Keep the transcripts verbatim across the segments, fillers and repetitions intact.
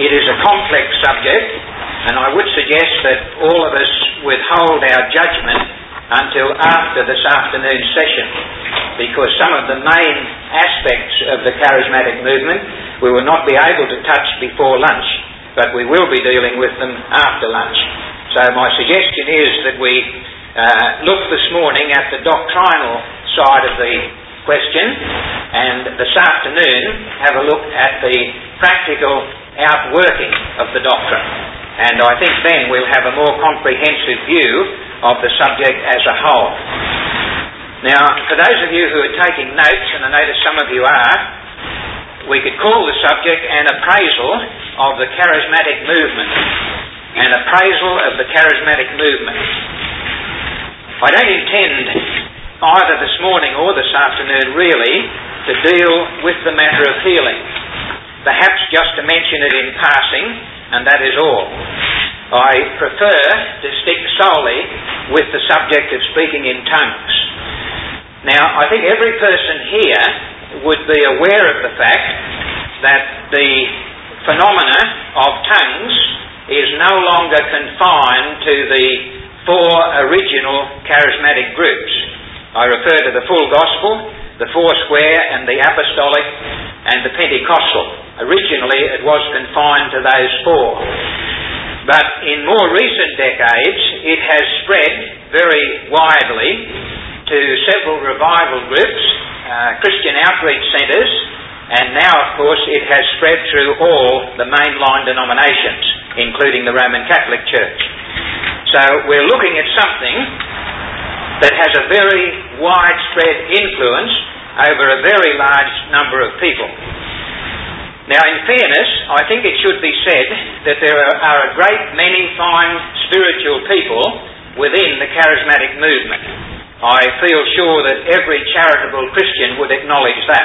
It is a complex subject, and I would suggest that all of us withhold our judgment until after this afternoon's session, because some of the main aspects of the charismatic movement we will not be able to touch before lunch, but we will be dealing with them after lunch. So my suggestion is that we uh, look this morning at the doctrinal side of the question, and this afternoon have a look at the practical outworking of the doctrine. And I think then we'll have a more comprehensive view of the subject as a whole. Now, for those of you who are taking notes, and I notice some of you are, we could call the subject an appraisal of the charismatic movement. An appraisal of the charismatic movement. I don't intend either this morning or this afternoon really to deal with the matter of healing. Perhaps just to mention it in passing, and that is all. I prefer to stick solely with the subject of speaking in tongues. Now, I think every person here would be aware of the fact that the phenomena of tongues is no longer confined to the four original charismatic groups. I refer to the full gospel, the Foursquare, and the apostolic, and the Pentecostal. Originally it was confined to those four. But in more recent decades it has spread very widely to several revival groups, uh, Christian outreach centres, and now of course it has spread through all the mainline denominations, including the Roman Catholic Church. So we're looking at something that has a very widespread influence over a very large number of people. Now, in fairness, I think it should be said that there are a great many fine spiritual people within the charismatic movement. I feel sure that every charitable Christian would acknowledge that.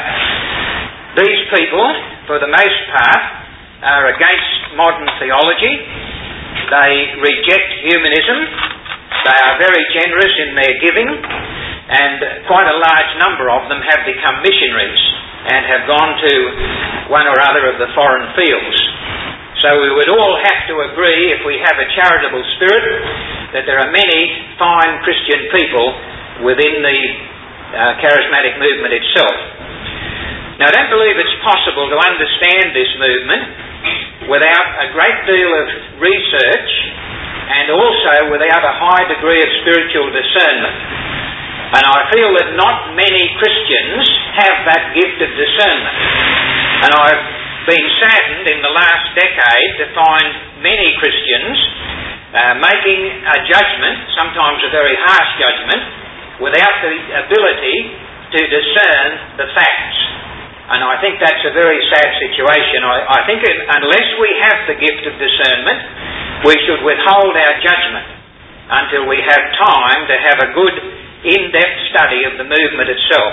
These people, for the most part, are against modern theology. They reject humanism. They are very generous in their giving, and quite a large number of them have become missionaries and have gone to one or other of the foreign fields. So we would all have to agree, if we have a charitable spirit, that there are many fine Christian people within the uh, charismatic movement itself. Now, I don't believe it's possible to understand this movement without a great deal of research and also without a high degree of spiritual discernment. And I feel that not many Christians have that gift of discernment. And I've been saddened in the last decade to find many Christians uh, making a judgment, sometimes a very harsh judgment, without the ability to discern the facts. And I think that's a very sad situation. I, I think it, unless we have the gift of discernment, we should withhold our judgment until we have time to have a good in-depth study of the movement itself.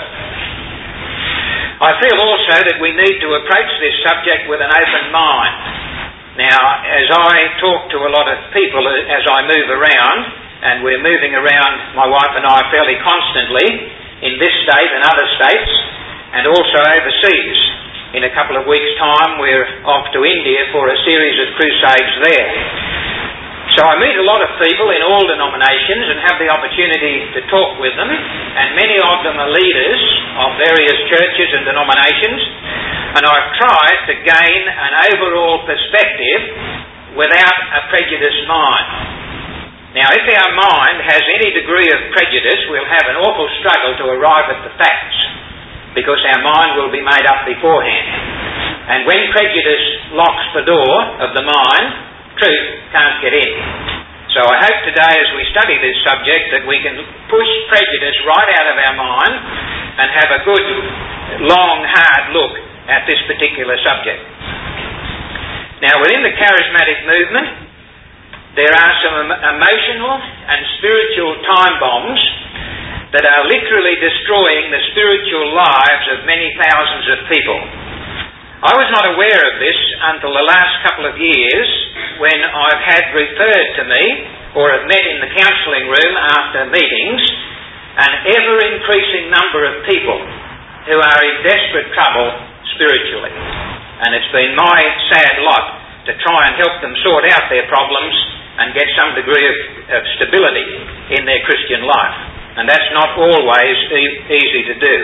I feel also that we need to approach this subject with an open mind. Now, as I talk to a lot of people as I move around, and we're moving around, my wife and I, fairly constantly in this state and other states, and also overseas. In a couple of weeks' time we're off to India for a series of crusades there. So I meet a lot of people in all denominations and have the opportunity to talk with them, and many of them are leaders of various churches and denominations, and I've tried to gain an overall perspective without a prejudiced mind. Now, if our mind has any degree of prejudice, we'll have an awful struggle to arrive at the facts, because our mind will be made up beforehand. And when prejudice locks the door of the mind, truth can't get in. So I hope today, as we study this subject, that we can push prejudice right out of our mind and have a good, long, hard look at this particular subject. Now, within the charismatic movement, there are some emotional and spiritual time bombs that are literally destroying the spiritual lives of many thousands of people. I was not aware of this until the last couple of years, when I've had referred to me, or have met in the counselling room after meetings, an ever-increasing number of people who are in desperate trouble spiritually. And it's been my sad lot to try and help them sort out their problems and get some degree of, of stability in their Christian life. And that's not always e- easy to do.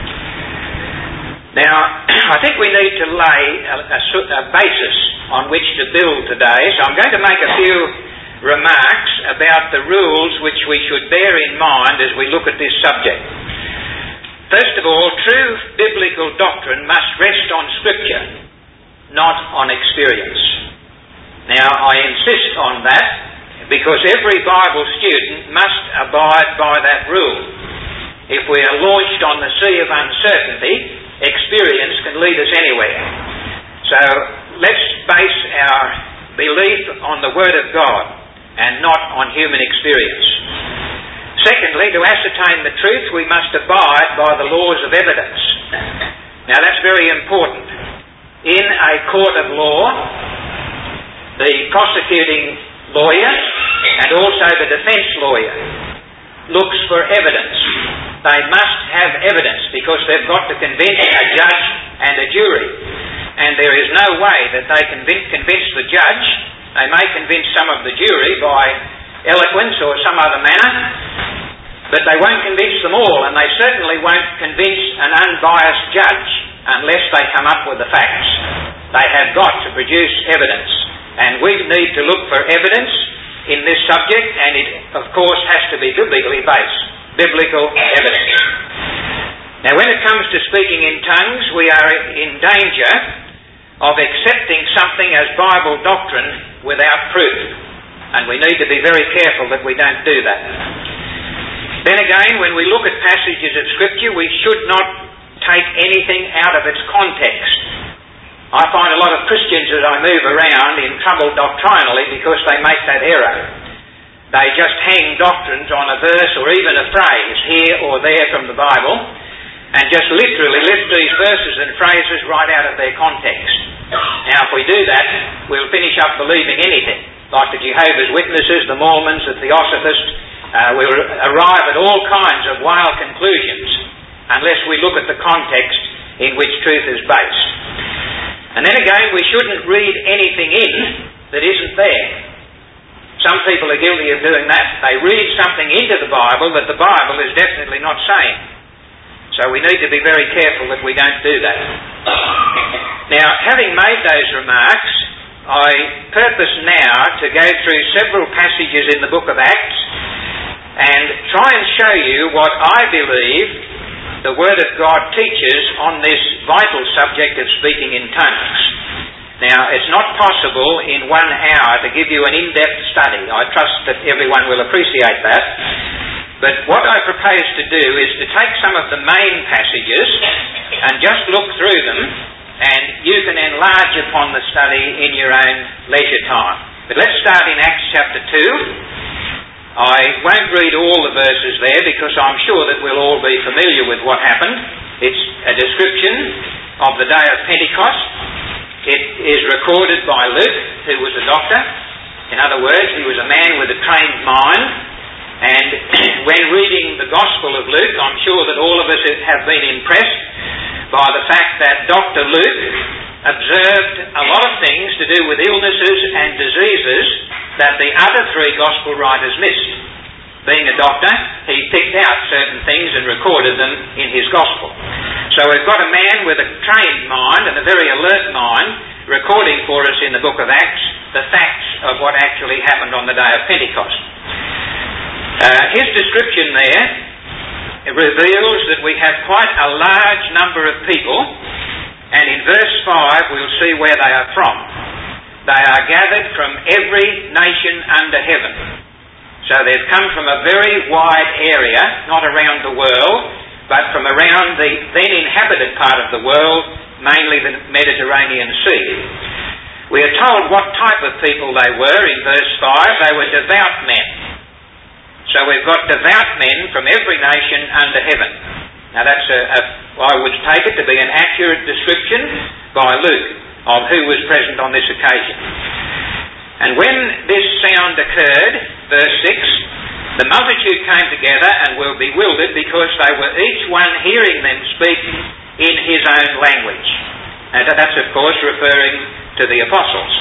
Now, I think we need to lay a, a, a basis on which to build today, so I'm going to make a few remarks about the rules which we should bear in mind as we look at this subject. First of all, true biblical doctrine must rest on Scripture, not on experience. Now, I insist on that because every Bible student must abide by that rule. If we are launched on the sea of uncertainty, experience can lead us anywhere. So, let's base our belief on the Word of God and not on human experience. Secondly, to ascertain the truth, we must abide by the laws of evidence. Now, that's very important. In a court of law, the prosecuting lawyer and also the defence lawyer looks for evidence. They must have evidence because they've got to convince a judge and a jury. And there is no way that they can convince the judge. They may convince some of the jury by eloquence or some other manner, but they won't convince them all, and they certainly won't convince an unbiased judge unless they come up with the facts. They have got to produce evidence, and we need to look for evidence in this subject, and it of course has to be biblically based, biblical evidence. Now, when it comes to speaking in tongues, we are in danger of accepting something as Bible doctrine without proof, and we need to be very careful that we don't do that. Then again, when we look at passages of Scripture, we should not take anything out of its context. I find a lot of Christians as I move around in trouble doctrinally because they make that error. They just hang doctrines on a verse or even a phrase here or there from the Bible and just literally lift these verses and phrases right out of their context. Now, if we do that, we'll finish up believing anything, like the Jehovah's Witnesses, the Mormons, the Theosophists. Uh, we'll arrive at all kinds of wild conclusions unless we look at the context in which truth is based. And then again, we shouldn't read anything in that isn't there. Some people are guilty of doing that. They read something into the Bible that the Bible is definitely not saying. So we need to be very careful that we don't do that. Now, having made those remarks, I purpose now to go through several passages in the book of Acts and try and show you what I believe the Word of God teaches on this vital subject of speaking in tongues. Now, it's not possible in one hour to give you an in-depth study. I trust that everyone will appreciate that. But what I propose to do is to take some of the main passages and just look through them, and you can enlarge upon the study in your own leisure time. But let's start in Acts chapter two. I won't read all the verses there because I'm sure that we'll all be familiar with what happened. It's a description of the day of Pentecost. It is recorded by Luke, who was a doctor. In other words, he was a man with a trained mind. And when reading the Gospel of Luke, I'm sure that all of us have been impressed by the fact that Doctor Luke observed a lot of things to do with illnesses and diseases that the other three Gospel writers missed. Being a doctor, he picked out certain things and recorded them in his Gospel. So we've got a man with a trained mind and a very alert mind recording for us in the book of Acts the facts of what actually happened on the day of Pentecost. Uh, his description there reveals that we have quite a large number of people, and in verse five we'll see where they are from. They are gathered from every nation under heaven. So they've come from a very wide area, not around the world, but from around the then inhabited part of the world, mainly the Mediterranean Sea. We are told what type of people they were in verse five. They were devout men. So we've got devout men from every nation under heaven. Now that's, a, a, I would take it to be an accurate description by Luke of who was present on this occasion. And when this sound occurred, verse six, the multitude came together and were bewildered because they were each one hearing them speaking in his own language. And that's of course referring to the apostles.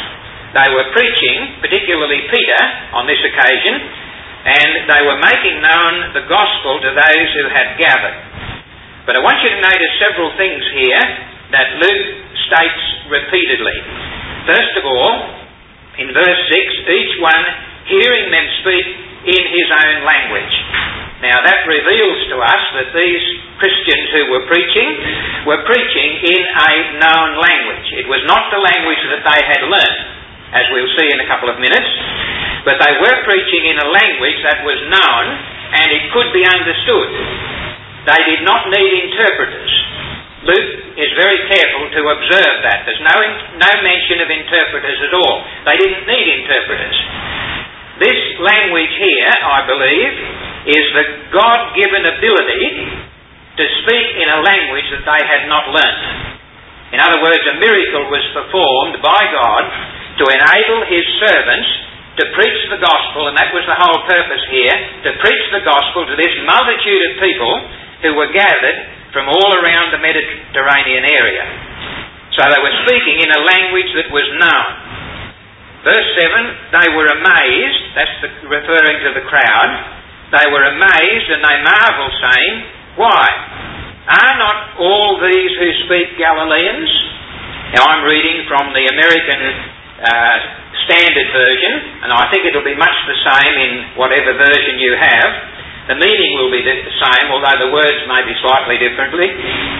They were preaching, particularly Peter on this occasion, and they were making known the gospel to those who had gathered. But I want you to notice several things here that Luke states repeatedly. First of all, in verse six, each one hearing them speak in his own language. Now that reveals to us that these Christians who were preaching were preaching in a known language. It was not the language that they had learned, as we'll see in a couple of minutes, but they were preaching in a language that was known and it could be understood. They did not need interpreters. Luke is very careful to observe that. There's no, no mention of interpreters at all. They didn't need interpreters. This language here, I believe, is the God-given ability to speak in a language that they had not learnt. In other words, a miracle was performed by God to enable his servants to preach the gospel, and that was the whole purpose here, to preach the gospel to this multitude of people who were gathered from all around the Mediterranean area. So they were speaking in a language that was known. Verse seven, they were amazed, that's the, referring to the crowd, they were amazed and they marvelled, saying, why? Are not all these who speak Galileans? Now I'm reading from the American uh, Standard Version, and I think it'll be much the same in whatever version you have. The meaning will be the same, although the words may be slightly differently.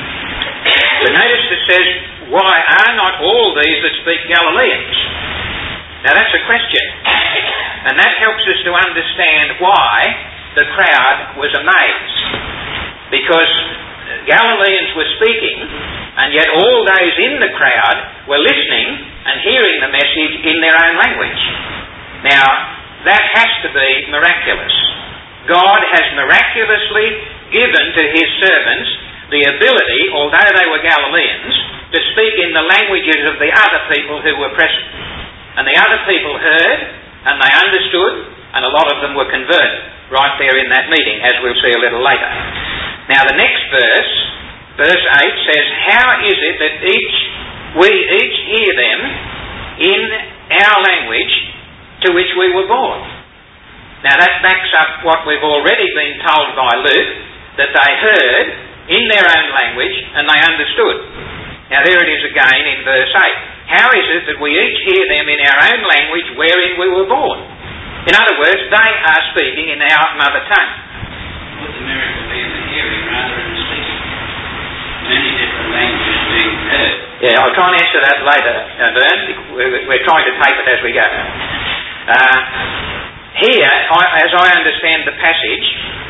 But notice it says, why are not all these that speak Galileans? Now that's a question, and that helps us to understand why the crowd was amazed. Because Galileans were speaking, and yet all those in the crowd were listening and hearing the message in their own language. Now, that has to be miraculous. God has miraculously given to his servants the ability, although they were Galileans, to speak in the languages of the other people who were present. And the other people heard, and they understood, and a lot of them were converted right there in that meeting, as we'll see a little later. Now the next verse, verse eight, says, how is it that each we each hear them in our language to which we were born? Now that backs up what we've already been told by Luke, that they heard in their own language and they understood. Now there it is again in verse eight. How is it that we each hear them in our own language wherein we were born? In other words, they are speaking in our mother tongue. Would the miracle be in the hearing rather than the speaking? Many different languages being heard. Yeah, I'll try and answer that later, uh, Vern. We're, we're trying to tape it as we go. Uh, here, I, as I understand the passage,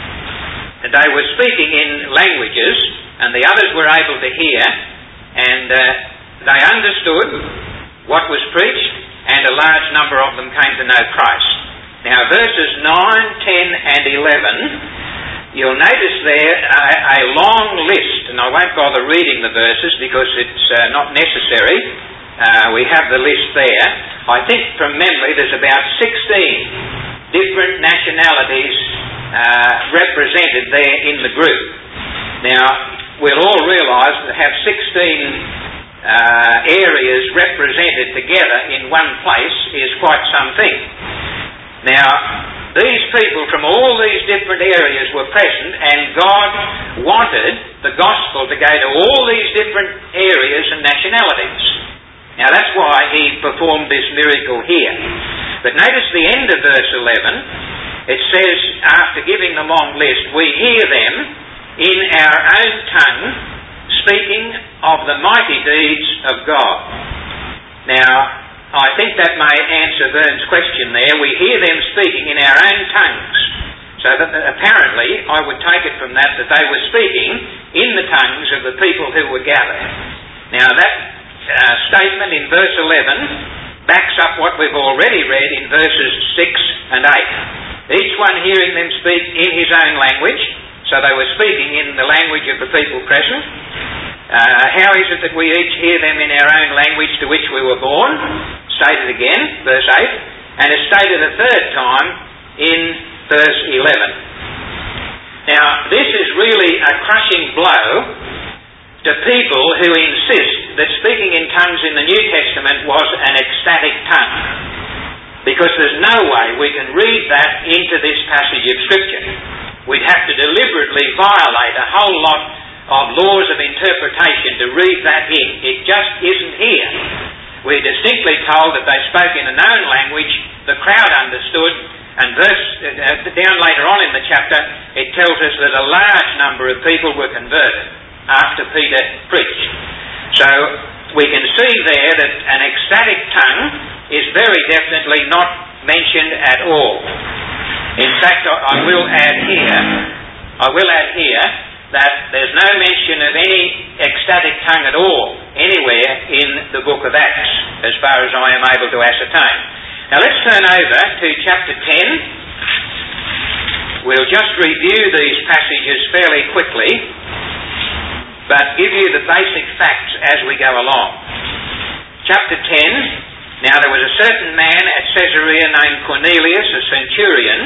they were speaking in languages and the others were able to hear, and uh, they understood what was preached, and a large number of them came to know Christ. Now verses nine, ten and eleven, you'll notice there a, a long list, and I won't bother reading the verses because it's uh, not necessary. Uh, we have the list there. I think from memory there's about sixteen different nationalities uh, represented there in the group. Now we'll all realise that have sixteen Uh, areas represented together in one place is quite something. Now, these people from all these different areas were present, and God wanted the gospel to go to all these different areas and nationalities. Now, that's why he performed this miracle here. But notice the end of verse eleven. It says, after giving the long list, we hear them in our own tongue speaking of the mighty deeds of God. Now, I think that may answer Vern's question there. We hear them speaking in our own tongues. So that apparently, I would take it from that, that they were speaking in the tongues of the people who were gathered. Now, that uh, statement in verse eleven backs up what we've already read in verses six and eight. Each one hearing them speak in his own language. So they were speaking in the language of the people present. Uh, how is it that we each hear them in our own language to which we were born? Stated again, verse eight. And it's stated a third time in verse eleven. Now, this is really a crushing blow to people who insist that speaking in tongues in the New Testament was an ecstatic tongue. Because there's no way we can read that into this passage of Scripture. We'd have to deliberately violate a whole lot of laws of interpretation to read that in. It just isn't here. We're distinctly told that they spoke in a known language, the crowd understood, and verse, uh, down later on in the chapter, it tells us that a large number of people were converted after Peter preached. So we can see there that an ecstatic tongue is very definitely not mentioned at all. In fact, I will add here, I will add here that there's no mention of any ecstatic tongue at all anywhere in the book of Acts, as far as I am able to ascertain. Now let's turn over to chapter ten. We'll just review these passages fairly quickly, but give you the basic facts as we go along. Chapter ten. Now there was a certain man at Caesarea named Cornelius, a centurion,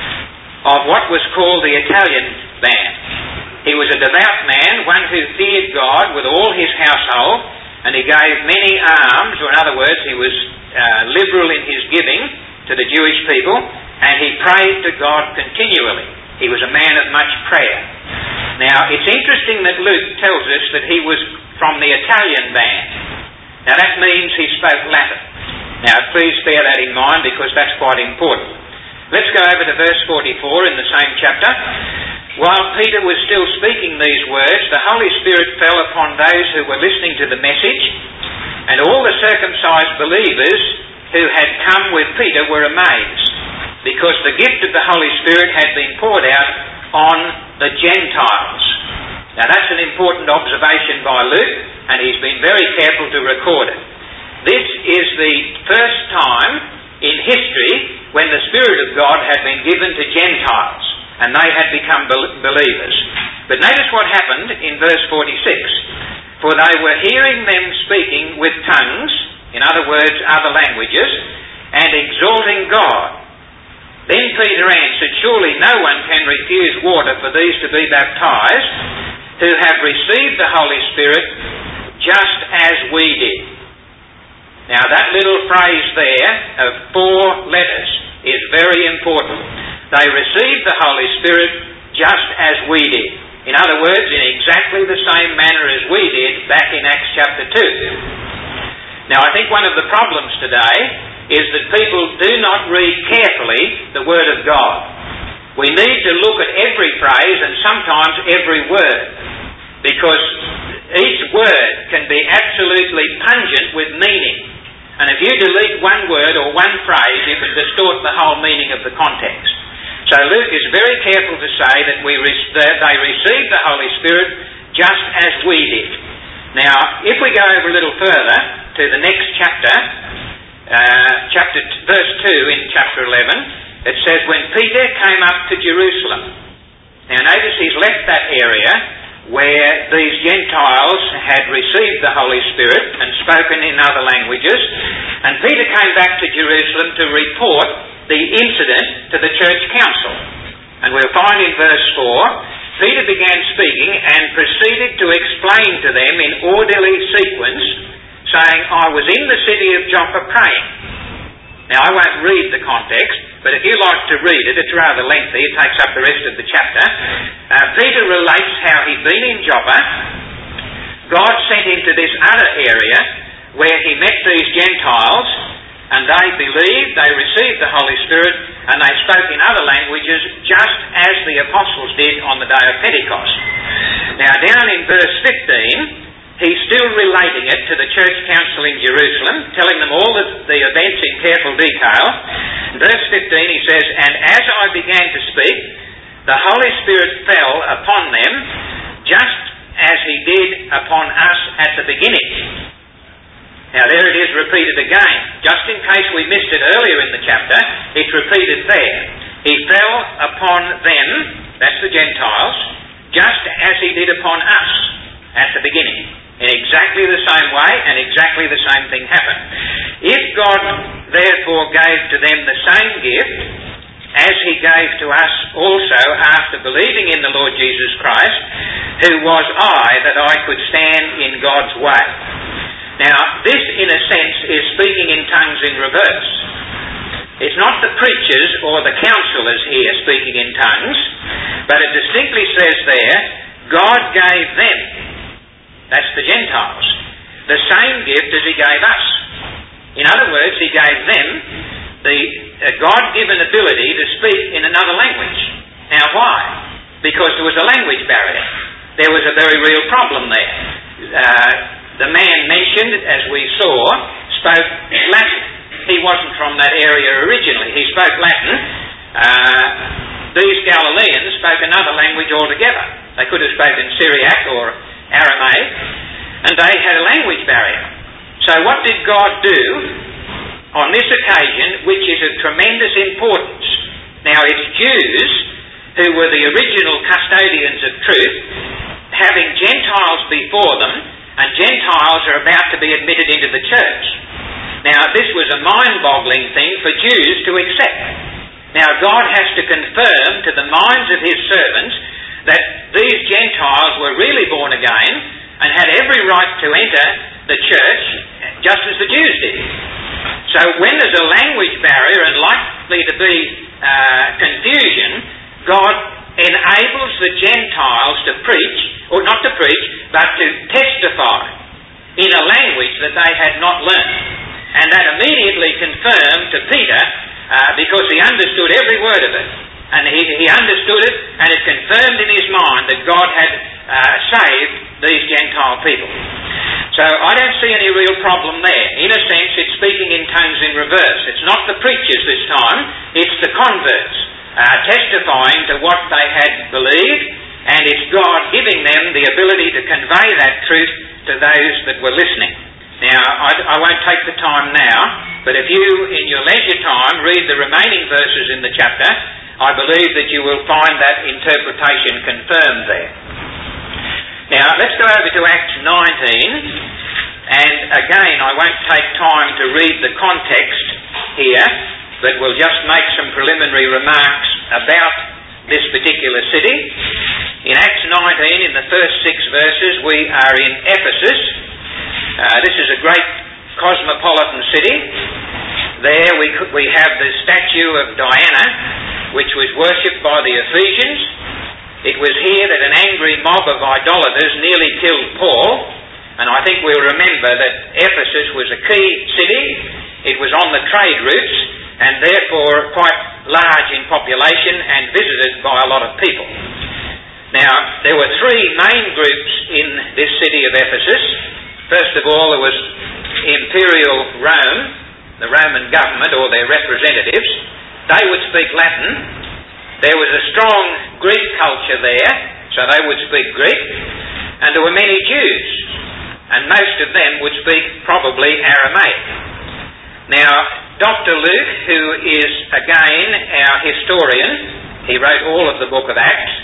of what was called the Italian band. He was a devout man, one who feared God with all his household, and he gave many alms, or in other words, he was uh, liberal in his giving to the Jewish people, and he prayed to God continually. He was a man of much prayer. Now, it's interesting that Luke tells us that he was from the Italian band. Now, that means he spoke Latin. Now, please bear that in mind, because that's quite important. Let's go over to verse forty-four in the same chapter. While Peter was still speaking these words, the Holy Spirit fell upon those who were listening to the message, and all the circumcised believers who had come with Peter were amazed, because the gift of the Holy Spirit had been poured out on the Gentiles. Now that's an important observation by Luke, and he's been very careful to record it. This is the first time in history when the Spirit of God had been given to Gentiles, and they had become believers. But notice what happened in verse forty-six. For they were hearing them speaking with tongues, in other words, other languages, and exalting God. Then Peter answered, surely no one can refuse water for these to be baptized, who have received the Holy Spirit just as we did. Now that little phrase there of four letters is very important. They received the Holy Spirit just as we did. In other words, in exactly the same manner as we did back in Acts chapter two. Now I think one of the problems today is that people do not read carefully the Word of God. We need to look at every phrase and sometimes every word, because each word can be absolutely pungent with meaning. And if you delete one word or one phrase, you can distort the whole meaning of the context. So Luke is very careful to say that we re- that they received the Holy Spirit just as we did. Now, if we go over a little further to the next chapter, uh, chapter t- verse two in chapter eleven, it says, when Peter came up to Jerusalem. Now notice he's left that area where these Gentiles had received the Holy Spirit and spoken in other languages, and Peter came back to Jerusalem to report the incident to the church council. And we'll find in verse four, Peter began speaking and proceeded to explain to them in orderly sequence, saying, I was in the city of Joppa praying. Now I won't read the context, but if you like to read it, it's rather lengthy, it takes up the rest of the chapter. Uh, Peter relates how he'd been in Joppa. God sent him to this other area where he met these Gentiles, and they believed, they received the Holy Spirit, and they spoke in other languages just as the apostles did on the day of Pentecost. Now down in verse fifteen, he's still relating it to the church council in Jerusalem, telling them all the, the events in careful detail. In verse fifteen he says, and as I began to speak, the Holy Spirit fell upon them, just as he did upon us at the beginning. Now there it is repeated again. Just in case we missed it earlier in the chapter, it's repeated there. He fell upon them, that's the Gentiles, just as he did upon us at the beginning. In exactly the same way, and exactly the same thing happened. If God therefore gave to them the same gift as he gave to us also after believing in the Lord Jesus Christ, who was I that I could stand in God's way? Now, this in a sense is speaking in tongues in reverse. It's not the preachers or the counsellors here speaking in tongues, but it distinctly says there, God gave them, that's the Gentiles, the same gift as He gave us. In other words, He gave them the uh, God-given ability to speak in another language. Now why? Because there was a language barrier. There was a very real problem there. Uh, the man mentioned, as we saw, spoke Latin. He wasn't from that area originally. He spoke Latin. Uh, these Galileans spoke another language altogether. They could have spoken Syriac or Aramaic, and they had a language barrier. So what did God do on this occasion, which is of tremendous importance? Now it's Jews who were the original custodians of truth, having Gentiles before them, and Gentiles are about to be admitted into the church. Now, this was a mind-boggling thing for Jews to accept. Now, God has to confirm to the minds of His servants that these Gentiles were really born again and had every right to enter the church just as the Jews did. So when there's a language barrier and likely to be uh, confusion, God enables the Gentiles to preach, or not to preach, but to testify in a language that they had not learned. And that immediately confirmed to Peter, uh, because he understood every word of it. And he, he understood it, and it confirmed in his mind that God had uh, saved these Gentile people. So I don't see any real problem there. In a sense, it's speaking in tongues in reverse. It's not the preachers this time, it's the converts, uh, testifying to what they had believed, and it's God giving them the ability to convey that truth to those that were listening. Now, I, I won't take the time now, but if you, in your leisure time, read the remaining verses in the chapter, I believe that you will find that interpretation confirmed there. Now, let's go over to Acts nineteen, and again, I won't take time to read the context here, but we'll just make some preliminary remarks about this particular city. In Acts nineteen, in the first six verses, we are in Ephesus. Uh, this is a great cosmopolitan city. There we could, we have the statue of Diana, which was worshipped by the Ephesians. It was here that an angry mob of idolaters nearly killed Paul, and I think we'll remember that Ephesus was a key city. It was on the trade routes, and therefore quite large in population and visited by a lot of people. Now, there were three main groups in this city of Ephesus. First of all, there was Imperial Rome, the Roman government or their representatives. They would speak Latin. There was a strong Greek culture there, so they would speak Greek. And there were many Jews, and most of them would speak probably Aramaic. Now, Doctor Luke, who is again our historian, he wrote all of the book of Acts,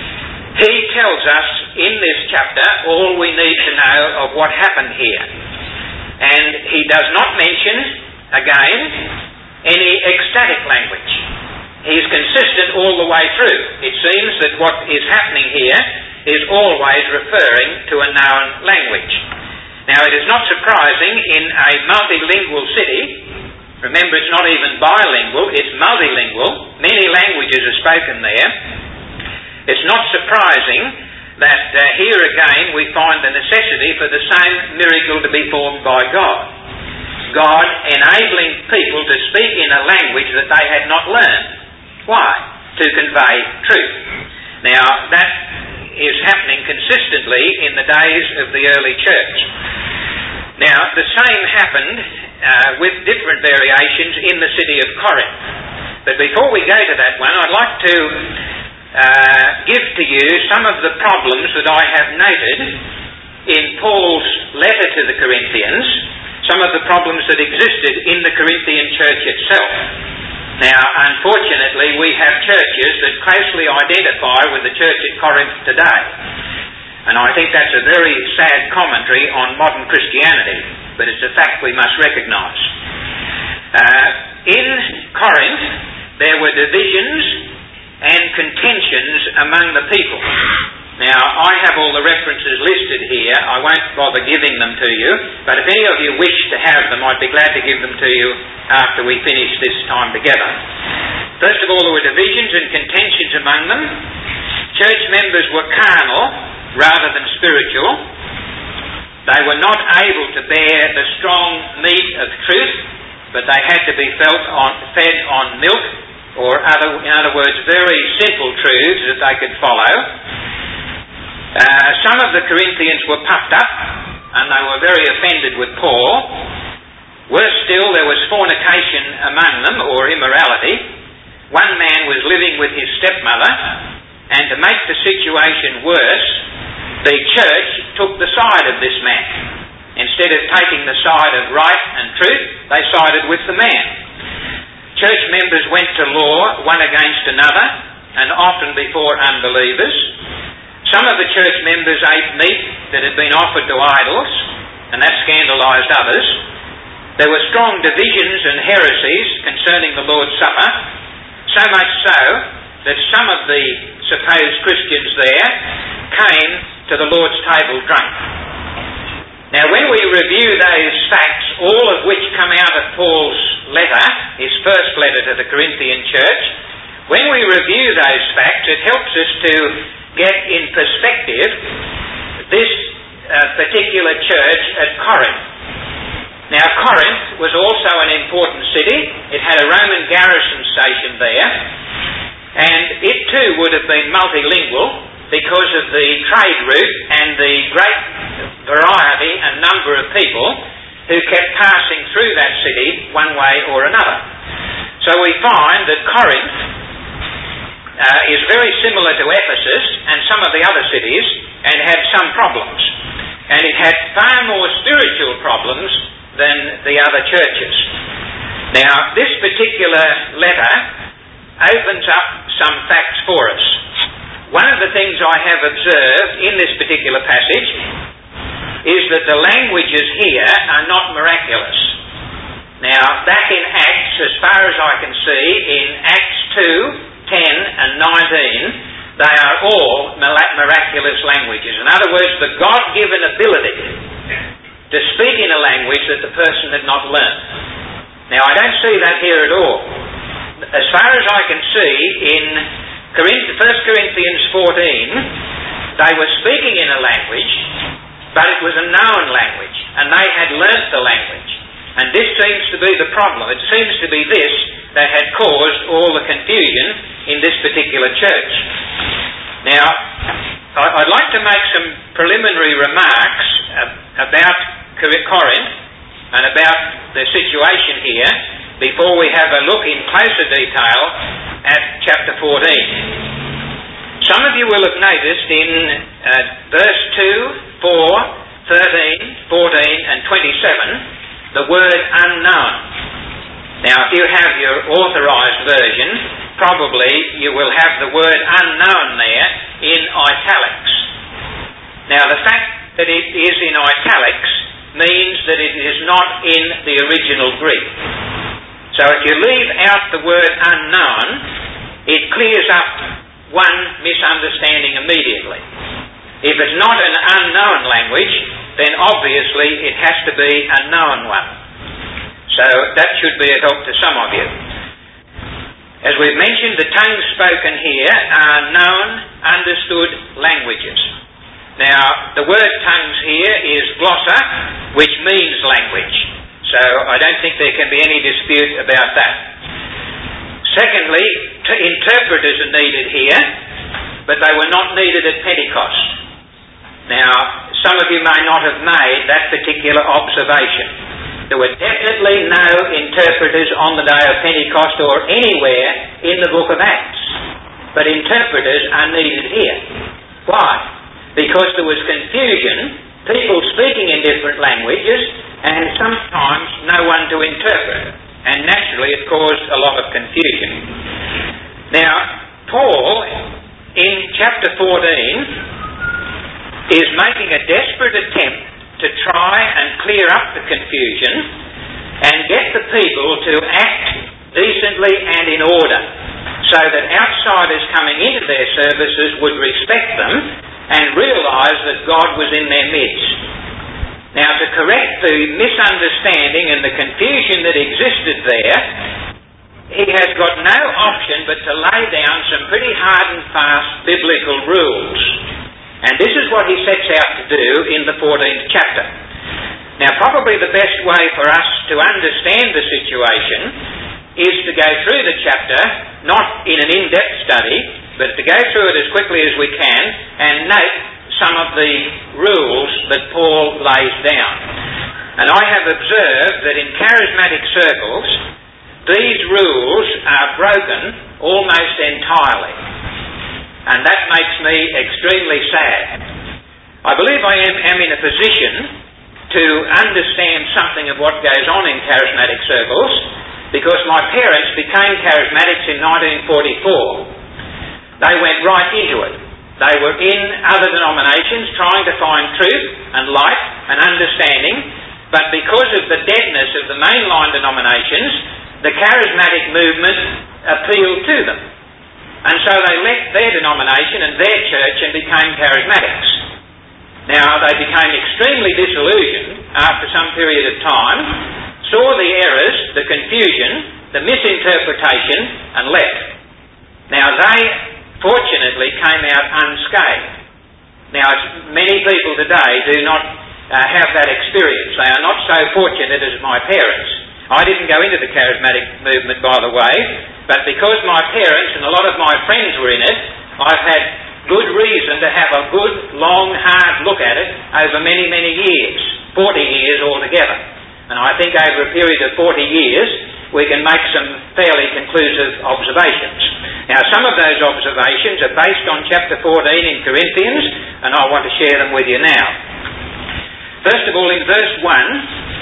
he tells us in this chapter all we need to know of what happened here. And he does not mention, again, any ecstatic language. He's consistent all the way through. It seems that what is happening here is always referring to a known language. Now, it is not surprising in a multilingual city. Remember, it's not even bilingual, it's multilingual. Many languages are spoken there. It's not surprising that uh, here again we find the necessity for the same miracle to be formed by God. God enabling people to speak in a language that they had not learned. Why? To convey truth. Now, that is happening consistently in the days of the early church. Now, the same happened uh, with different variations in the city of Corinth. But before we go to that one, I'd like to uh, give to you some of the problems that I have noted in Paul's letter to the Corinthians, some of the problems that existed in the Corinthian church itself. Now, unfortunately, we have churches that closely identify with the church at Corinth today. And I think that's a very sad commentary on modern Christianity, but it's a fact we must recognise. Uh, in Corinth, there were divisions and contentions among the people. Now, I have all the references listed here. I won't bother giving them to you, but if any of you wish to have them, I'd be glad to give them to you after we finish this time together. First of all, there were divisions and contentions among them. Church members were carnal rather than spiritual. They were not able to bear the strong meat of truth, but they had to be felt on, fed on milk, or other, in other words, very simple truths that they could follow. Uh, some of the Corinthians were puffed up, and they were very offended with Paul. Worse still, there was fornication among them, or immorality. One man was living with his stepmother, and to make the situation worse, the church took the side of this man. Instead of taking the side of right and truth, they sided with the man. Church members went to law one against another, and often before unbelievers. Some of the church members ate meat that had been offered to idols, and that scandalised others. There were strong divisions and heresies concerning the Lord's Supper, so much so that some of the supposed Christians there came to the Lord's table drunk. Now, when we review those facts, all of which come out of Paul's letter, his first letter to the Corinthian church, when we review those facts, it helps us to get in perspective this uh, particular church at Corinth. Now, Corinth was also an important city. It had a Roman garrison station there, and it too would have been multilingual because of the trade route and the great variety and number of people who kept passing through that city one way or another. So we find that Corinth uh, is very similar to Ephesus and some of the other cities, and had some problems. And it had far more spiritual problems than the other churches. Now, this particular letter opens up some facts for us. One of the things I have observed in this particular passage is that the languages here are not miraculous. Now, back in Acts, as far as I can see, in Acts two, ten and nineteen, they are all miraculous languages. In other words, the God-given ability to speak in a language that the person had not learnt. Now, I don't see that here at all. As far as I can see, in First Corinthians fourteen, they were speaking in a language, but it was a known language, and they had learnt the language. And this seems to be the problem. It seems to be this that had caused all the confusion in this particular church. Now, I'd like to make some preliminary remarks about Corinth and about the situation here before we have a look in closer detail at chapter fourteen. Some of you will have noticed in uh, verse two, four, thirteen, fourteen and twenty-seven the word unknown. Now, if you have your authorised version, probably you will have the word unknown there in italics. Now, the fact that it is in italics means that it is not in the original Greek. So if you leave out the word unknown, it clears up one misunderstanding immediately. If it's not an unknown language, then obviously it has to be a known one. So that should be a help to some of you. As we've mentioned, the tongues spoken here are known, understood languages. Now, the word tongues here is glossa, which means language. So I don't think there can be any dispute about that. Secondly, t- interpreters are needed here, but they were not needed at Pentecost. Now, some of you may not have made that particular observation. There were definitely no interpreters on the day of Pentecost or anywhere in the book of Acts. But interpreters are needed here. Why? Because there was confusion, people speaking in different languages, and sometimes no one to interpret. And naturally it caused a lot of confusion. Now, Paul, in chapter fourteen, is making a desperate attempt to try and clear up the confusion and get the people to act decently and in order, so that outsiders coming into their services would respect them and realised that God was in their midst. Now, to correct the misunderstanding and the confusion that existed there, he has got no option but to lay down some pretty hard and fast biblical rules. And this is what he sets out to do in the fourteenth chapter. Now, probably the best way for us to understand the situation is to go through the chapter, not in an in-depth study, but to go through it as quickly as we can and note some of the rules that Paul lays down. And I have observed that in charismatic circles, these rules are broken almost entirely. And that makes me extremely sad. I believe I am, am in a position to understand something of what goes on in charismatic circles because my parents became charismatics in nineteen forty-four. They went right into it. They were in other denominations trying to find truth and light and understanding, but because of the deadness of the mainline denominations, the charismatic movement appealed to them. And so they left their denomination and their church and became charismatics. Now, they became extremely disillusioned after some period of time, saw the errors, the confusion, the misinterpretation, and left. Now, they fortunately came out unscathed. Now, many people today do not uh, have that experience. They are not so fortunate as my parents. I didn't go into the charismatic movement, by the way, but because my parents and a lot of my friends were in it, I've had good reason to have a good, long, hard look at it over many, many years, forty years altogether. And I think over a period of forty years, we can make some fairly conclusive observations. Now, some of those observations are based on chapter fourteen in Corinthians, and I want to share them with you now. First of all, in verse one,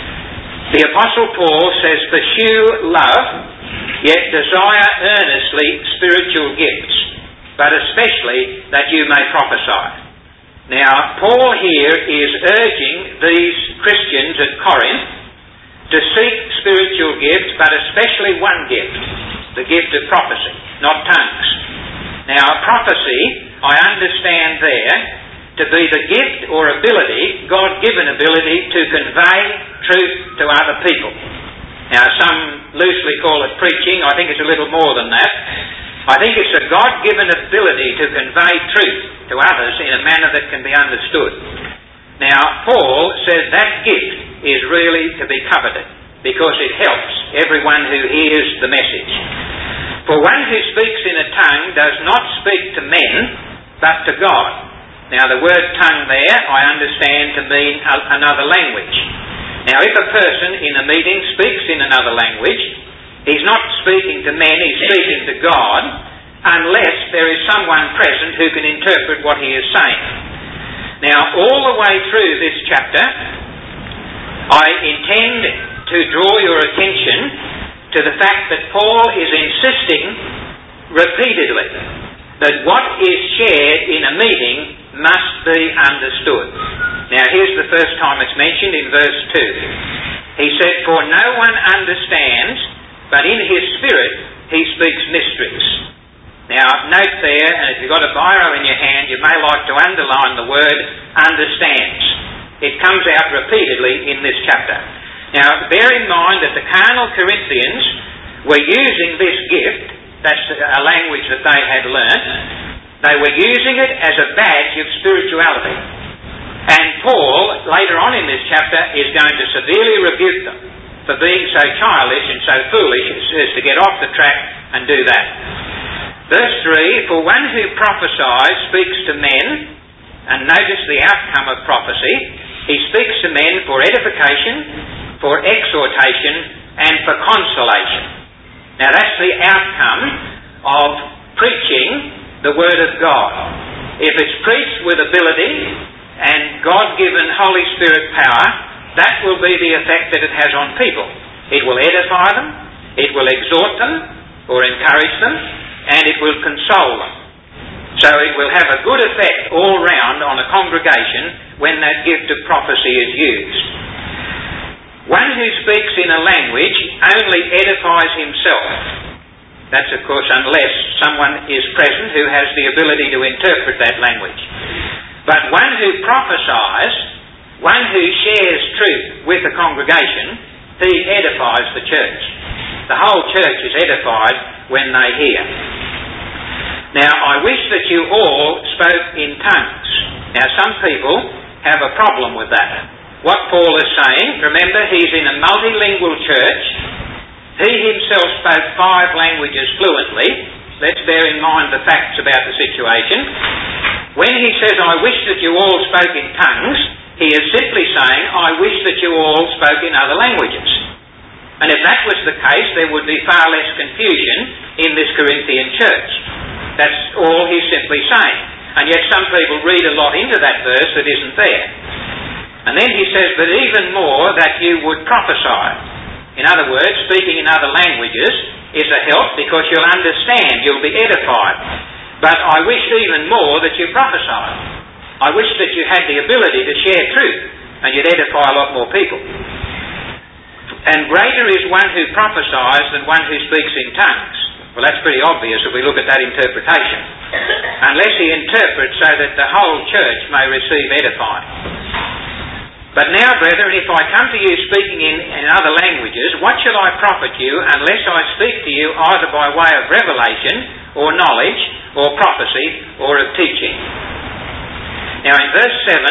the Apostle Paul says, "Pursue love, yet desire earnestly spiritual gifts, but especially that you may prophesy." Now, Paul here is urging these Christians at Corinth to seek spiritual gifts, but especially one gift, the gift of prophecy, not tongues. Now, prophecy, I understand there to be the gift or ability, God-given ability, to convey truth to other people. Now, some loosely call it preaching. I think it's a little more than that. I think it's a God-given ability to convey truth to others in a manner that can be understood. Now, Paul says that gift is really to be coveted because it helps everyone who hears the message. For one who speaks in a tongue does not speak to men, but to God. Now, the word tongue there, I understand to mean a, another language. Now, if a person in a meeting speaks in another language, he's not speaking to men, he's speaking to God, unless there is someone present who can interpret what he is saying. Now, all the way through this chapter, I intend to draw your attention to the fact that Paul is insisting repeatedly that what is shared in a meeting must be understood. Now, here's the first time it's mentioned in verse two. He said, "For no one understands, but in his spirit he speaks mysteries." Now, note there, and if you've got a biro in your hand, you may like to underline the word understands. It comes out repeatedly in this chapter. Now, bear in mind that the carnal Corinthians were using this gift, that's a language that they had learnt, they were using it as a badge of spirituality. And Paul, later on in this chapter, is going to severely rebuke them for being so childish and so foolish as to get off the track and do that. Verse three, "For one who prophesies speaks to men," and notice the outcome of prophecy, he speaks to men for edification, for exhortation, and for consolation. Now that's the outcome of preaching the Word of God. If it's preached with ability and God-given Holy Spirit power, that will be the effect that it has on people. It will edify them, it will exhort them or encourage them, and it will console them. So it will have a good effect all round on a congregation when that gift of prophecy is used. One who speaks in a language only edifies himself. That's, of course, unless someone is present who has the ability to interpret that language. But one who prophesies, one who shares truth with the congregation, he edifies the church. The whole church is edified when they hear. Now, I wish that you all spoke in tongues. Now, some people have a problem with that. What Paul is saying, remember, he's in a multilingual church. He himself spoke five languages fluently. Let's bear in mind the facts about the situation. When he says, I wish that you all spoke in tongues, he is simply saying, I wish that you all spoke in other languages. And if that was the case, there would be far less confusion in this Corinthian church. That's all he's simply saying. And yet some people read a lot into that verse that isn't there. And then he says, but even more, that you would prophesy. In other words, speaking in other languages is a help because you'll understand, you'll be edified. But I wish even more that you prophesy. I wish that you had the ability to share truth and you'd edify a lot more people. And greater is one who prophesies than one who speaks in tongues. Well, that's pretty obvious if we look at that interpretation. Unless he interprets so that the whole church may receive edifying. But now, brethren, if I come to you speaking in, in other languages, what shall I profit you unless I speak to you either by way of revelation or knowledge or prophecy or of teaching? Now in verse seven,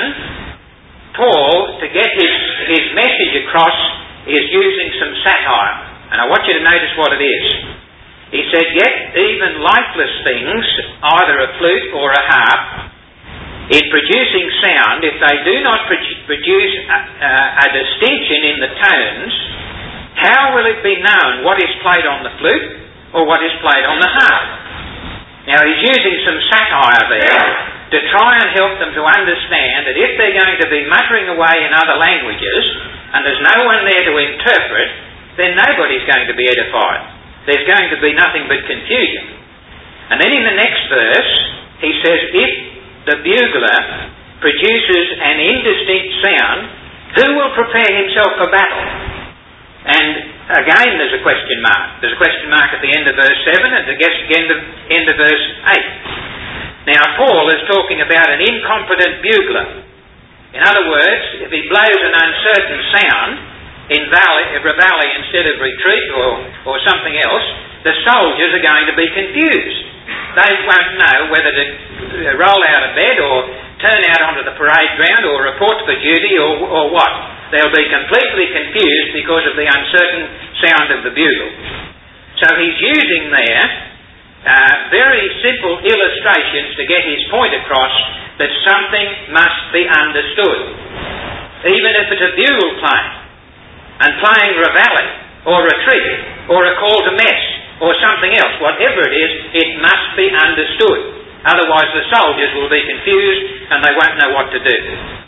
Paul, to get his, his message across, is using some satire. And I want you to notice what it is. He said, yet even lifeless things, either a flute or a harp, in producing sound, if they do not produce a, a distinction in the tones, how will it be known what is played on the flute or what is played on the harp? Now he's using some satire there to try and help them to understand that if they're going to be muttering away in other languages and there's no one there to interpret, then nobody's going to be edified. There's going to be nothing but confusion. And then in the next verse, he says, if the bugler produces an indistinct sound, who will prepare himself for battle? And again there's a question mark. There's a question mark at the end of verse seven and at the end of, end of verse eight. Now Paul is talking about an incompetent bugler. In other words, if he blows an uncertain sound in valley, reveille instead of retreat or, or something else, the soldiers are going to be confused. They won't know whether to roll out of bed or turn out onto the parade ground or report for duty or, or what. They'll be completely confused because of the uncertain sound of the bugle. So he's using there uh, very simple illustrations to get his point across that something must be understood. Even if it's a bugle playing, and playing reveille, or retreat, or a call to mess, or something else, whatever it is, it must be understood. Otherwise the soldiers will be confused and they won't know what to do.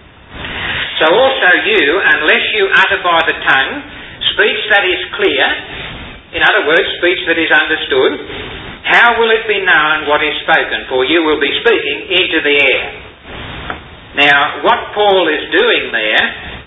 So also you, unless you utter by the tongue speech that is clear, in other words, speech that is understood, how will it be known what is spoken? For you will be speaking into the air. Now, what Paul is doing there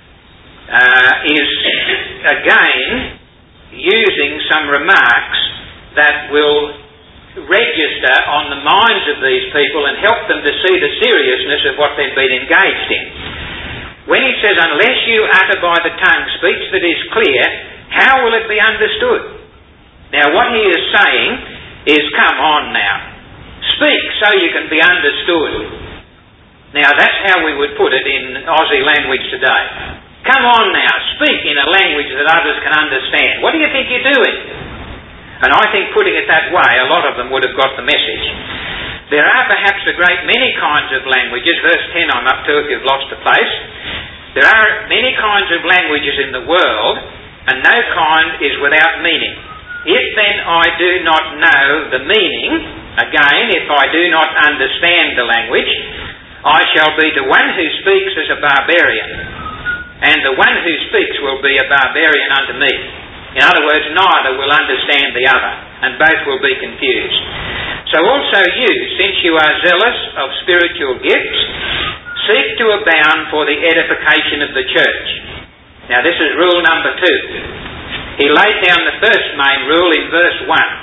uh, is, again, using some remarks that will register on the minds of these people and help them to see the seriousness of what they've been engaged in. When he says, unless you utter by the tongue speech that is clear, how will it be understood? Now what he is saying is, come on now, speak so you can be understood. Now that's how we would put it in Aussie language today. Come on now, speak in a language that others can understand. What do you think you're doing? And I think putting it that way, a lot of them would have got the message. There are perhaps a great many kinds of languages. Verse ten I'm up to if you've lost the place. There are many kinds of languages in the world, and no kind is without meaning. If then I do not know the meaning, again, if I do not understand the language, I shall be the one who speaks as a barbarian, and the one who speaks will be a barbarian unto me. In other words, neither will understand the other, and both will be confused. So also you, since you are zealous of spiritual gifts, seek to abound for the edification of the church. Now this is rule number two. He laid down the first main rule in verse one.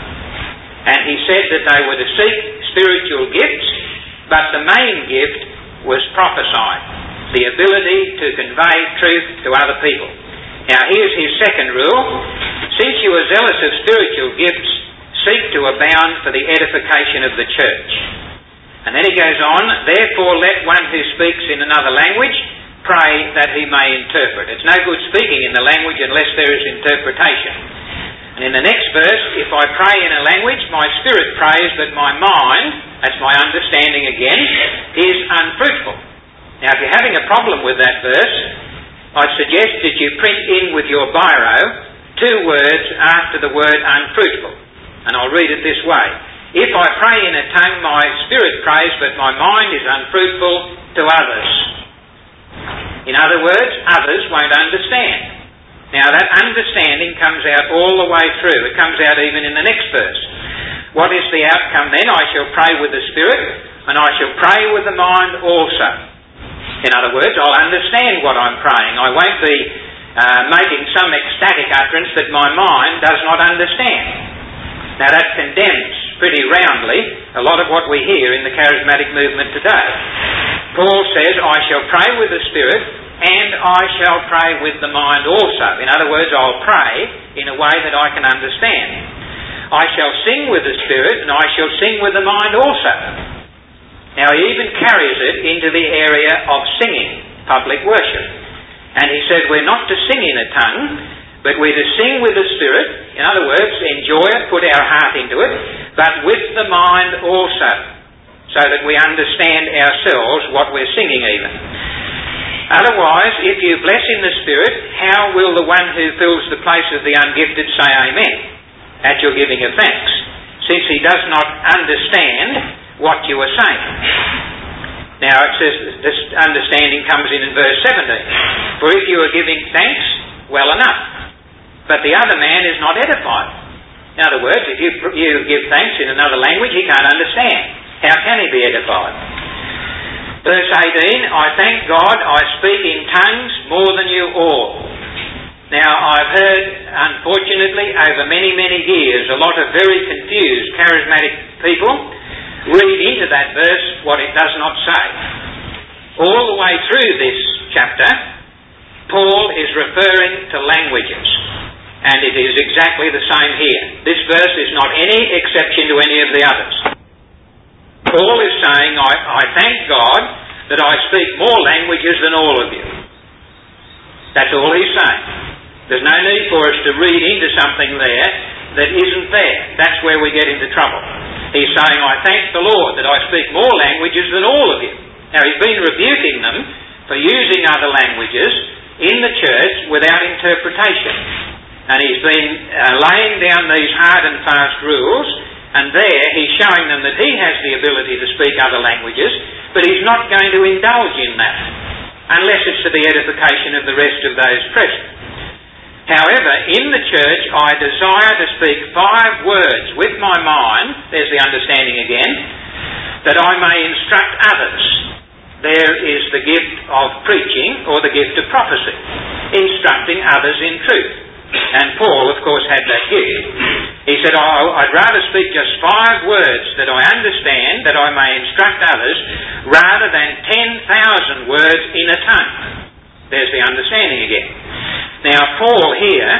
And he said that they were to seek spiritual gifts, but the main gift was prophesying, the ability to convey truth to other people. Now here's his second rule. Since you are zealous of spiritual gifts, seek to abound for the edification of the church. And then he goes on, therefore let one who speaks in another language pray that he may interpret. It's no good speaking in the language unless there is interpretation. And in the next verse, if I pray in a language, my spirit prays, but my mind, that's my understanding again, is unfruitful. Now if you're having a problem with that verse, I suggest that you print in with your biro two words after the word unfruitful. And I'll read it this way. If I pray in a tongue, my spirit prays, but my mind is unfruitful to others. In other words, others won't understand. Now that understanding comes out all the way through. It comes out even in the next verse. What is the outcome then? I shall pray with the spirit, and I shall pray with the mind also. In other words, I'll understand what I'm praying. I won't be uh, making some ecstatic utterance that my mind does not understand. Now that condemns pretty roundly a lot of what we hear in the charismatic movement today. Paul says, I shall pray with the Spirit and I shall pray with the mind also. In other words, I'll pray in a way that I can understand. I shall sing with the Spirit and I shall sing with the mind also. Now he even carries it into the area of singing, public worship. And he said we're not to sing in a tongue, but we're to sing with the Spirit. In other words, enjoy it, put our heart into it, but with the mind also, so that we understand ourselves what we're singing even. Otherwise, if you bless in the Spirit, how will the one who fills the place of the ungifted say amen at your giving of thanks, since he does not understand what you are saying? Now it says this understanding comes in in verse seventeen. For if you are giving thanks, well enough, but the other man is not edified. In other words, if you, you give thanks in another language, he can't understand. How can he be edified? Verse eighteen, I thank God I speak in tongues more than you all. Now I've heard, unfortunately, over many, many years, a lot of very confused charismatic people read into that verse what it does not say. All the way through this chapter, Paul is referring to languages. And it is exactly the same here. This verse is not any exception to any of the others. Paul is saying, I, I thank God that I speak more languages than all of you. That's all he's saying. There's no need for us to read into something there that isn't there. That's where we get into trouble. He's saying, I thank the Lord that I speak more languages than all of you. Now he's been rebuking them for using other languages in the church without interpretation. And he's been uh, laying down these hard and fast rules, and there he's showing them that he has the ability to speak other languages, but he's not going to indulge in that, unless it's to the edification of the rest of those present. However, in the church I desire to speak five words with my mind, there's the understanding again, that I may instruct others. There is the gift of preaching or the gift of prophecy, instructing others in truth. And Paul, of course, had that gift. He said, oh, I'd rather speak just five words that I understand, that I may instruct others, rather than ten thousand words in a tongue. There's the understanding again. Now, Paul here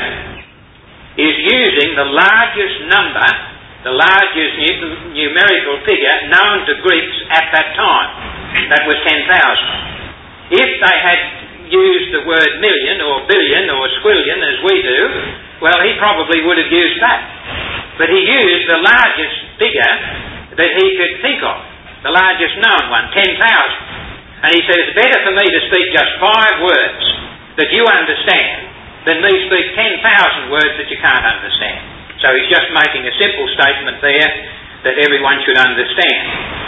is using the largest number, the largest numerical figure known to Greeks at that time. That was ten thousand. If they had used the word million or billion or squillion as we do, well, he probably would have used that. But he used the largest figure that he could think of, the largest known one, ten thousand. And he said, it's better for me to speak just five words that you understand than me speak ten thousand words that you can't understand. So he's just making a simple statement there that everyone should understand.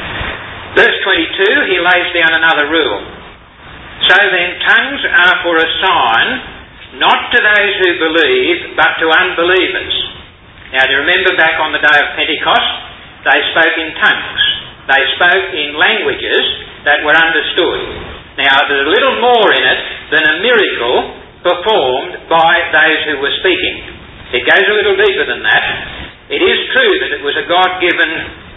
Verse twenty-two, he lays down another rule. So then tongues are for a sign, not to those who believe, but to unbelievers. Now, do you remember back on the day of Pentecost? They spoke in tongues. They spoke in languages that were understood. Now, there's a little more in it than a miracle performed by those who were speaking. It goes a little deeper than that. It is true that it was a God-given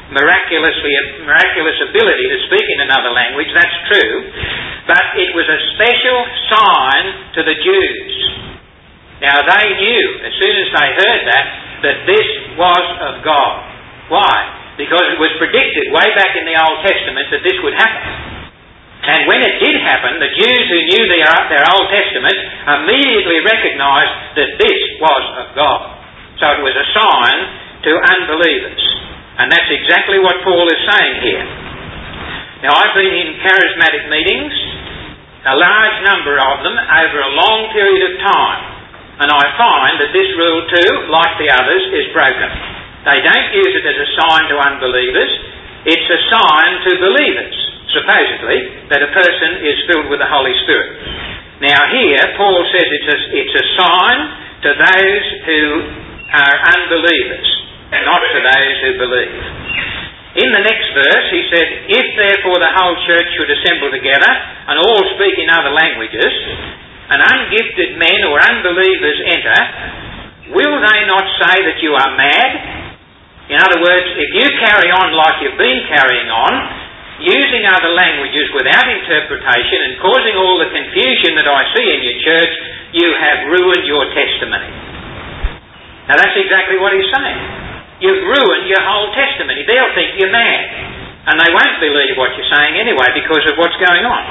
miraculously, miraculous ability to speak in another language, that's true, but it was a special sign to the Jews. Now they knew, as soon as they heard that, that this was of God. Why? Because it was predicted way back in the Old Testament that this would happen. And when it did happen, the Jews who knew their, their Old Testament immediately recognised that this was of God. So it was a sign to unbelievers. And that's exactly what Paul is saying here. Now, I've been in charismatic meetings, a large number of them, over a long period of time. And I find that this rule too, like the others, is broken. They don't use it as a sign to unbelievers. It's a sign to believers, supposedly, that a person is filled with the Holy Spirit. Now here, Paul says it's a, it's a sign to those who are unbelievers, not to those who believe. In the next verse, he said, "If therefore the whole church should assemble together, and all speak in other languages, and ungifted men or unbelievers enter, will they not say that you are mad?" In other words, if you carry on like you've been carrying on, using other languages without interpretation and causing all the confusion that I see in your church, you have ruined your testimony. Now that's exactly what he's saying. You've ruined your whole testimony. They'll think you're mad. And they won't believe what you're saying anyway because of what's going on.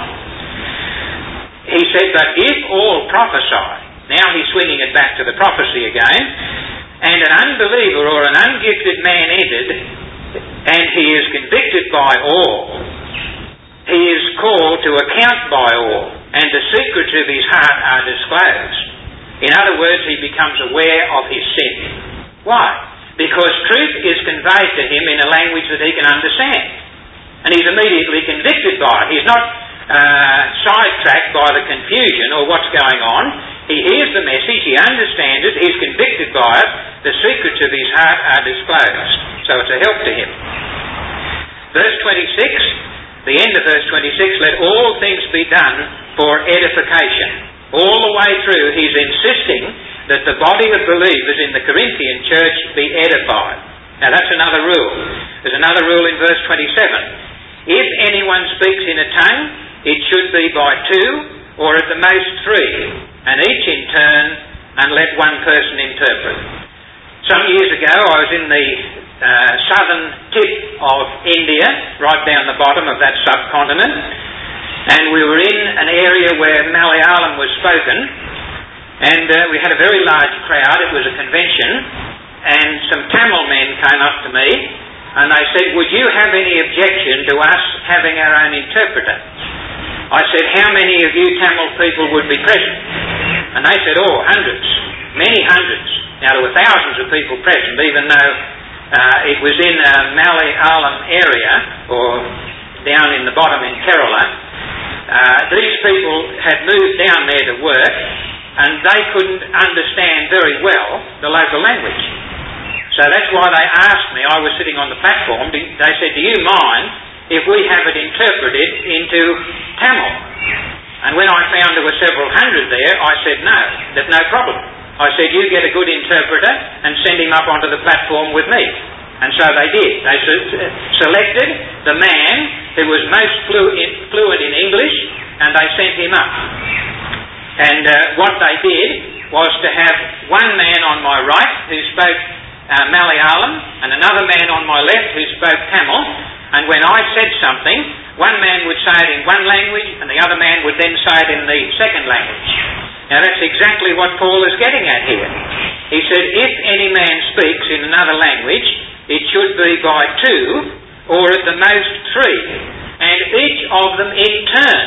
He said, "But if all prophesy," now he's swinging it back to the prophecy again, "and an unbeliever or an ungifted man entered, and he is convicted by all, he is called to account by all, and the secrets of his heart are disclosed." In other words, he becomes aware of his sin. Why? Because truth is conveyed to him in a language that he can understand. And he's immediately convicted by it. He's not uh, sidetracked by the confusion or what's going on. He hears the message, he understands it, he's convicted by it, the secrets of his heart are disclosed. So it's a help to him. Verse twenty-six, the end of verse twenty-six, "Let all things be done for edification." All the way through, he's insisting that the body of believers in the Corinthian church be edified. Now that's another rule. There's another rule in verse twenty-seven. "If anyone speaks in a tongue, it should be by two, or at the most three, and each in turn, and let one person interpret." Some years ago, I was in the uh, southern tip of India, right down the bottom of that subcontinent, and we were in an area where Malayalam was spoken, and uh, we had a very large crowd. It was a convention, and some Tamil men came up to me, and they said, "Would you have any objection to us having our own interpreter?" I said, "How many of you Tamil people would be present?" And they said, "Oh, hundreds, many hundreds." Now there were thousands of people present, even though uh, it was in a Malayalam area, or down in the bottom in Kerala. Uh, these people had moved down there to work, and they couldn't understand very well the local language. So that's why they asked me, I was sitting on the platform, they said, "Do you mind if we have it interpreted into Tamil?" And when I found there were several hundred there, I said, "No, there's no problem." I said, "You get a good interpreter and send him up onto the platform with me." And so they did. They selected the man who was most fluent in English, and they sent him up. And uh, what they did was to have one man on my right who spoke uh, Malayalam, and another man on my left who spoke Tamil. And when I said something, one man would say it in one language, and the other man would then say it in the second language. Now that's exactly what Paul is getting at here. He said, if any man speaks in another language, it should be by two, or at the most three, and each of them in turn.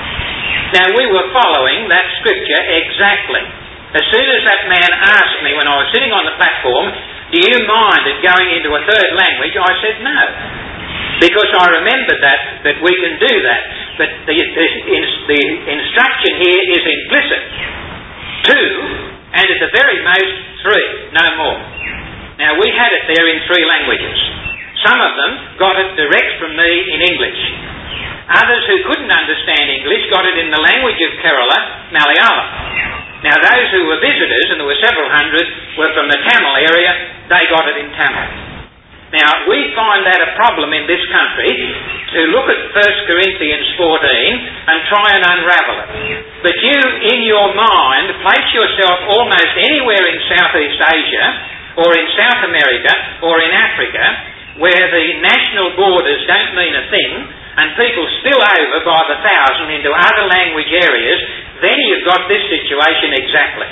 Now we were following that scripture exactly. As soon as that man asked me when I was sitting on the platform, "Do you mind it going into a third language?" I said no. Because I remembered that, that we can do that. But the, the, the instruction here is implicit. Two, and at the very most three, no more. Now we had it there in three languages. Some of them got it direct from me in English. Others who couldn't understand English got it in the language of Kerala, Malayalam. Now those who were visitors, and there were several hundred, were from the Tamil area, they got it in Tamil. Now, we find that a problem in this country to look at First Corinthians fourteen and try and unravel it. But you, in your mind, place yourself almost anywhere in Southeast Asia or in South America or in Africa where the national borders don't mean a thing and people spill over by the thousand into other language areas, then you've got this situation exactly.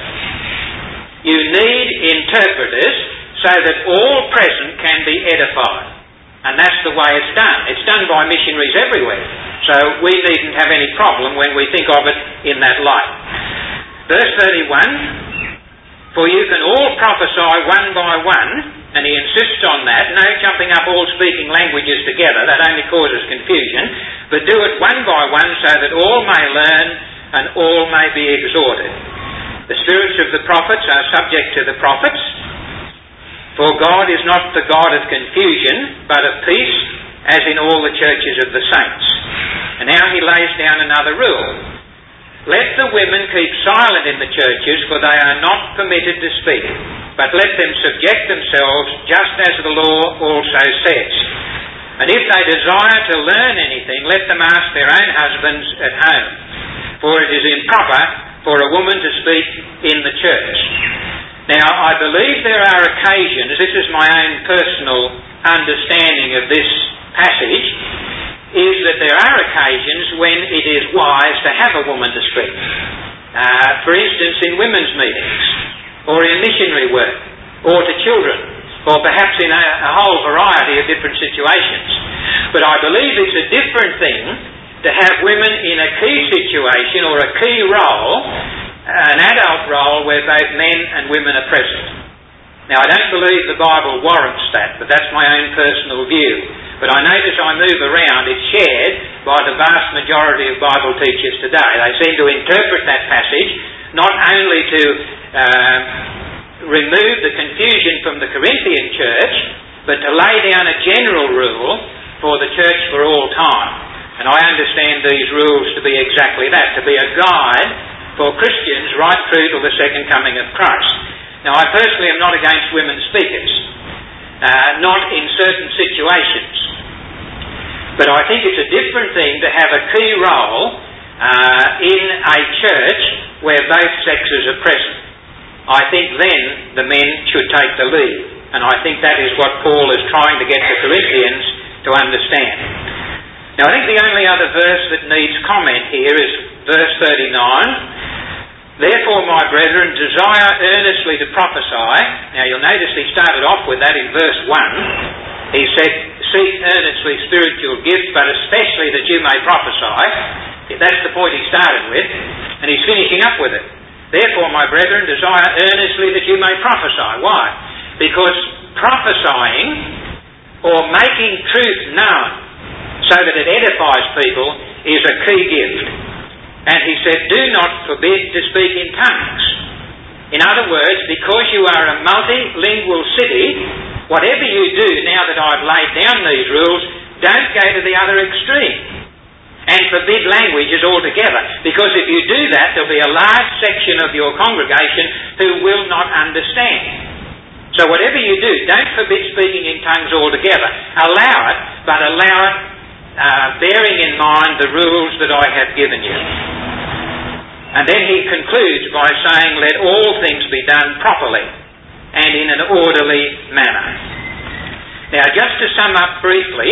You need interpreters so that all present can be edified. And that's the way it's done. It's done by missionaries everywhere. So we needn't have any problem when we think of it in that light. Verse thirty-one, for you can all prophesy one by one, and he insists on that, no jumping up all speaking languages together, that only causes confusion, but do it one by one so that all may learn and all may be exhorted. The spirits of the prophets are subject to the prophets, for God is not the God of confusion, but of peace, as in all the churches of the saints. And now he lays down another rule. Let the women keep silent in the churches, for they are not permitted to speak, but let them subject themselves, just as the law also says. And if they desire to learn anything, let them ask their own husbands at home, for it is improper for a woman to speak in the church. Now, I believe there are occasions, this is my own personal understanding of this passage, is that there are occasions when it is wise to have a woman to speak. Uh, for instance, in women's meetings, or in missionary work, or to children, or perhaps in a, a whole variety of different situations. But I believe it's a different thing to have women in a key situation or a key role, an adult role where both men and women are present. Now, I don't believe the Bible warrants that, but that's my own personal view. But I notice I move around, it's shared by the vast majority of Bible teachers today. They seem to interpret that passage not only to uh, remove the confusion from the Corinthian church, but to lay down a general rule for the church for all time. And I understand these rules to be exactly that, to be a guide for Christians right through to the second coming of Christ. Now, I personally am not against women speakers, uh, not in certain situations. But I think it's a different thing to have a key role uh, in a church where both sexes are present. I think then the men should take the lead. And I think that is what Paul is trying to get the Corinthians to understand. Now, I think the only other verse that needs comment here is verse thirty-nine. Therefore, my brethren, desire earnestly to prophesy. Now, you'll notice he started off with that in verse one. He said, seek earnestly spiritual gifts, but especially that you may prophesy. That's the point he started with. And he's finishing up with it. Therefore, my brethren, desire earnestly that you may prophesy. Why? Because prophesying, or making truth known so that it edifies people, is a key gift. And he said, do not forbid to speak in tongues. In other words, because you are a multilingual city, whatever you do now that I've laid down these rules, don't go to the other extreme and forbid languages altogether. Because if you do that, there'll be a large section of your congregation who will not understand. So whatever you do, don't forbid speaking in tongues altogether. Allow it, but allow it uh, bearing in mind the rules that I have given you. And then he concludes by saying, let all things be done properly and in an orderly manner. Now, just to sum up briefly,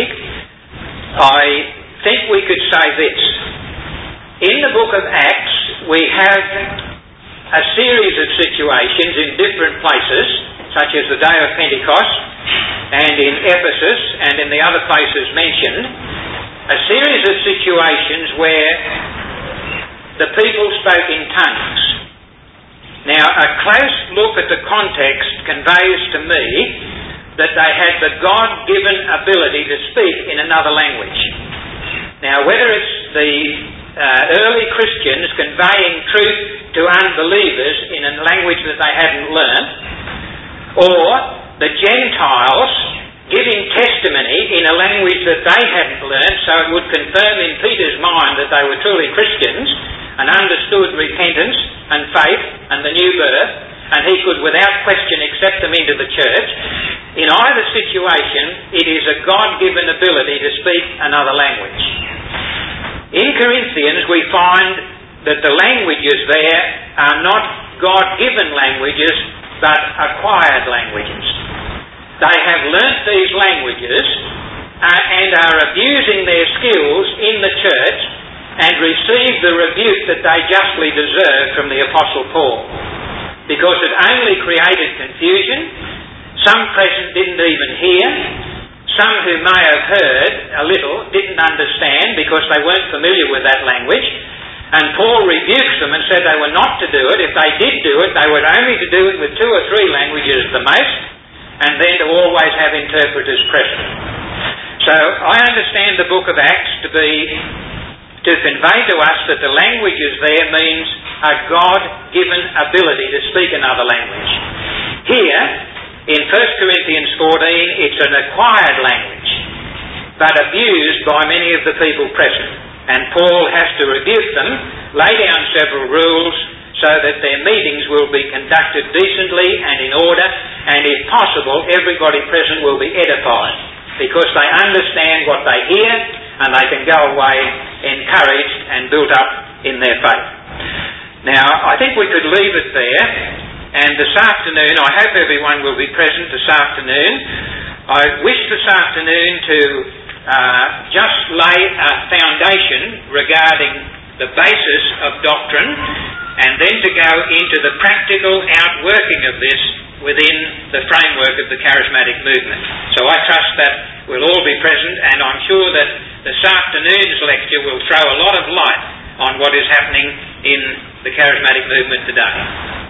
I think we could say this. In the book of Acts, we have a series of situations in different places, such as the day of Pentecost, and in Ephesus, and in the other places mentioned, a series of situations where the people spoke in tongues. Now, a close look at the context conveys to me that they had the God-given ability to speak in another language. Now, whether it's the uh, early Christians conveying truth to unbelievers in a language that they hadn't learnt, or the Gentiles giving testimony in a language that they hadn't learnt, so it would confirm in Peter's mind that they were truly Christians and understood repentance and faith and the new birth, and he could without question accept them into the church. In either situation, situation, it is a God-given ability to speak another language. In Corinthians, we find that the languages there are not God-given languages, but acquired languages. They have learnt these languages uh, and are abusing their skills in the church and receive the rebuke that they justly deserve from the Apostle Paul. Because it only created confusion. Some present didn't even hear. Some who may have heard a little didn't understand because they weren't familiar with that language. And Paul rebukes them and said they were not to do it. If they did do it, they were only to do it with two or three languages at the most, and then to always have interpreters present. So I understand the book of Acts to be, to convey to us that the languages there means a God-given ability to speak another language. Here, in First Corinthians fourteen, it's an acquired language, but abused by many of the people present. And Paul has to rebuke them, lay down several rules so that their meetings will be conducted decently and in order, and if possible, everybody present will be edified, because they understand what they hear and they can go away encouraged and built up in their faith. Now, I think we could leave it there, and this afternoon, I hope everyone will be present this afternoon. I wish this afternoon to uh, just lay a foundation regarding the basis of doctrine, and then to go into the practical outworking of this within the framework of the charismatic movement. So I trust that we'll all be present, and I'm sure that this afternoon's lecture will throw a lot of light on what is happening in the charismatic movement today.